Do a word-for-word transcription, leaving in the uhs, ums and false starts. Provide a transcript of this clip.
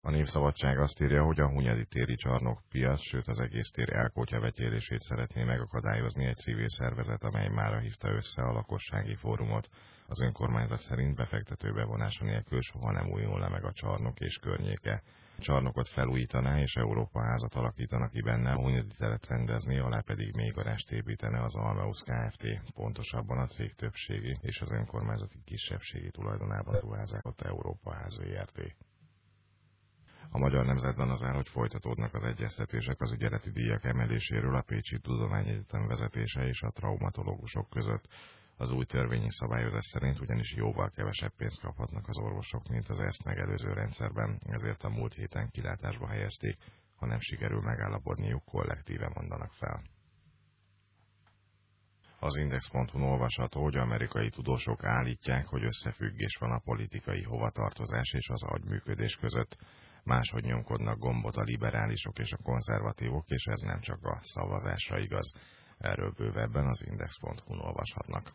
A Népszabadság azt írja, hogy a Hunyadi téri csarnokpiac, sőt az egész tér elkotya vetélését szeretné megakadályozni egy civil szervezet, amely mára hívta össze a lakossági fórumot. Az önkormányzat szerint befektető bevonása nélkül soha nem újulna meg a csarnok és környéke. A csarnokot felújítaná és Európa házat alakítanak ki benne, a Hunyadi teret rendezni, alá pedig még garást építene az Almeusz Kft., pontosabban a cég többségi és az önkormányzati kisebbségi tulajdonában ruházázott Európa ház Zrt. A Magyar Nemzetben az áll, hogy folytatódnak az egyeztetések az ügyeleti díjak emeléséről a Pécsi Tudományegyetem vezetése és a traumatológusok között. Az új törvényi szabályozás szerint ugyanis jóval kevesebb pénzt kaphatnak az orvosok, mint az ezt megelőző rendszerben, ezért a múlt héten kilátásba helyezték, ha nem sikerül megállapodniuk, kollektíve mondanak fel. Az index pont hu-n olvasható, hogy amerikai tudósok állítják, hogy összefüggés van a politikai hovatartozás és az agyműködés között. Máshogy nyomkodnak gombot a liberálisok és a konzervatívok, és ez nem csak a szavazásra igaz. Erről bővebben az index pont hu-n olvashatnak.